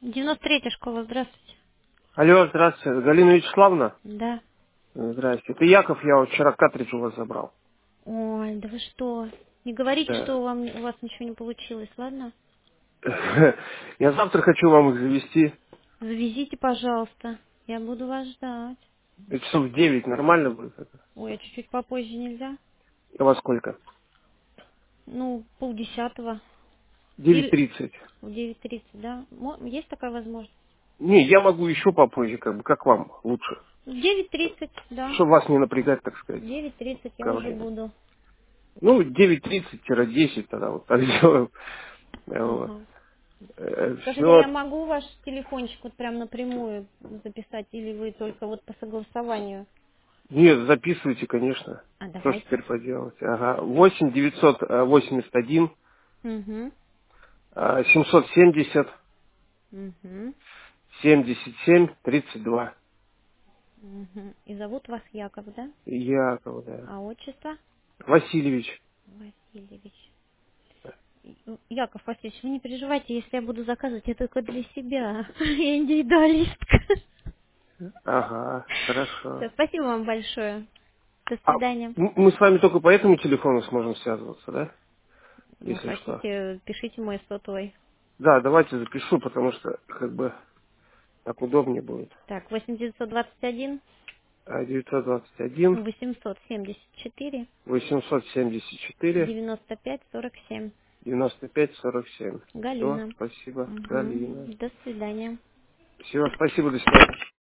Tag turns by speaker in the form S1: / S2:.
S1: 93-я школа, здравствуйте.
S2: Алло, здравствуйте. Галина Вячеславовна?
S1: Да.
S2: Здравствуйте. Это Яков, я вот вчера картридж у вас забрал.
S1: Ой, да вы что? Не говорите,
S2: Да.
S1: что у вас ничего не получилось, ладно?
S2: Я завтра хочу вам их завести.
S1: Завезите, пожалуйста. Я буду вас ждать.
S2: Часов в 9 нормально будет это?
S1: Ой, а чуть-чуть попозже нельзя?
S2: А во сколько?
S1: Ну, полдесятого.
S2: Девять
S1: Или
S2: тридцать.
S1: в 9:30, да? Есть такая возможность?
S2: Не, я могу еще попозже, как вам лучше.
S1: В 9:30, да.
S2: Чтобы вас не напрягать, так
S1: В
S2: сказать,
S1: 9:30 я уже
S2: говорили.
S1: буду.
S2: Ну, 9:30-10 тогда вот так сделаем. Вот.
S1: Ага. Скажите, а я
S2: Все.
S1: могу ваш телефончик вот прям напрямую записать, или вы только вот по согласованию?
S2: Нет, записывайте, конечно.
S1: А,
S2: Что ж
S1: давайте.
S2: теперь поделать? Ага. 8 981
S1: Угу.
S2: 770
S1: Угу.
S2: 77 32.
S1: Угу. И зовут вас Яков, да?
S2: Яков, да.
S1: А отчество?
S2: Васильевич.
S1: Васильевич. Яков Васильевич, вы не переживайте, если я буду заказывать, я только для себя. Я индивидуалистка.
S2: Ага, хорошо.
S1: Всё, спасибо вам большое. До
S2: А
S1: свидания.
S2: мы с вами только по этому телефону сможем связываться, да?
S1: Ну,
S2: Если что.
S1: хотите, пишите мой сотовый.
S2: Да, давайте запишу, потому что как бы так удобнее будет.
S1: Так, 8921
S2: 921
S1: 874
S2: 874
S1: 9547.
S2: 95 47. Все,
S1: Галина.
S2: спасибо,
S1: Угу.
S2: Галина.
S1: До свидания.
S2: Все, спасибо, до свидания.